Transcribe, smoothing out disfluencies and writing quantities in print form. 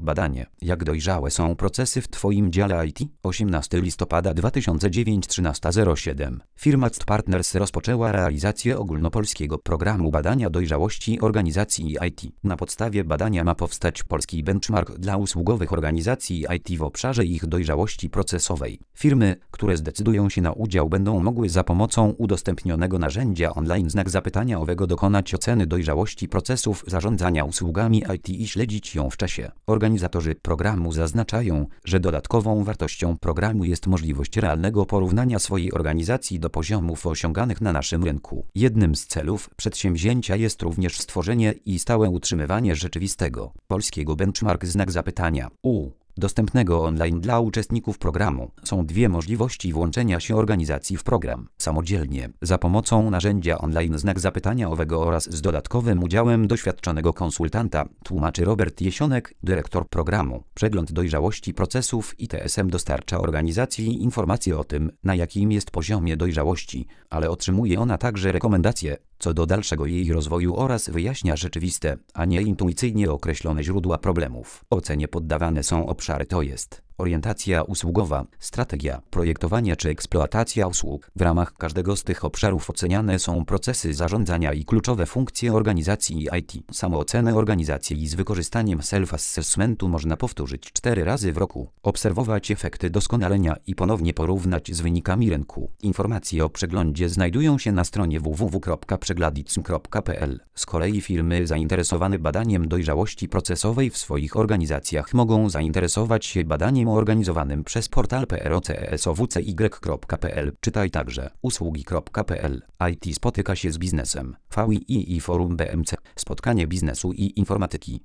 Badanie. Jak dojrzałe są procesy w Twoim dziale IT? 18 listopada 2009 13:07. Firma CT Partners rozpoczęła realizację ogólnopolskiego programu badania dojrzałości organizacji IT. Na podstawie badania ma powstać polski benchmark dla usługowych organizacji IT w obszarze ich dojrzałości procesowej. Firmy, które zdecydują się na udział, będą mogły za pomocą udostępnionego narzędzia online znak zapytania owego dokonać oceny dojrzałości procesów zarządzania usługami IT i śledzić ją w czasie. Organizatorzy programu zaznaczają, że dodatkową wartością programu jest możliwość realnego porównania swojej organizacji do poziomów osiąganych na naszym rynku. Jednym z celów przedsięwzięcia jest również stworzenie i stałe utrzymywanie rzeczywistego, polskiego benchmark znak zapytania dostępnego online dla uczestników programu. Są dwie możliwości włączenia się organizacji w program: samodzielnie, za pomocą narzędzia online znak zapytania owego oraz z dodatkowym udziałem doświadczonego konsultanta, tłumaczy Robert Jesionek, dyrektor programu. Przegląd dojrzałości procesów ITSM dostarcza organizacji informacje o tym, na jakim jest poziomie dojrzałości, ale otrzymuje ona także rekomendacje co do dalszego jej rozwoju oraz wyjaśnia rzeczywiste, a nie intuicyjnie określone źródła problemów. Ocenie poddawane są obszary, to jest orientacja usługowa, strategia, projektowanie czy eksploatacja usług. W ramach każdego z tych obszarów oceniane są procesy zarządzania i kluczowe funkcje organizacji IT. Samoocenę organizacji z wykorzystaniem self-assessmentu można powtórzyć 4 razy w roku, obserwować efekty doskonalenia i ponownie porównać z wynikami rynku. Informacje o przeglądzie znajdują się na stronie www.przegladic.pl. Z kolei firmy zainteresowane badaniem dojrzałości procesowej w swoich organizacjach mogą zainteresować się badaniem organizowanym przez portal procesowcy.pl. Czytaj także usługi.pl. IT spotyka się z biznesem. VII i Forum BMC. Spotkanie biznesu i informatyki.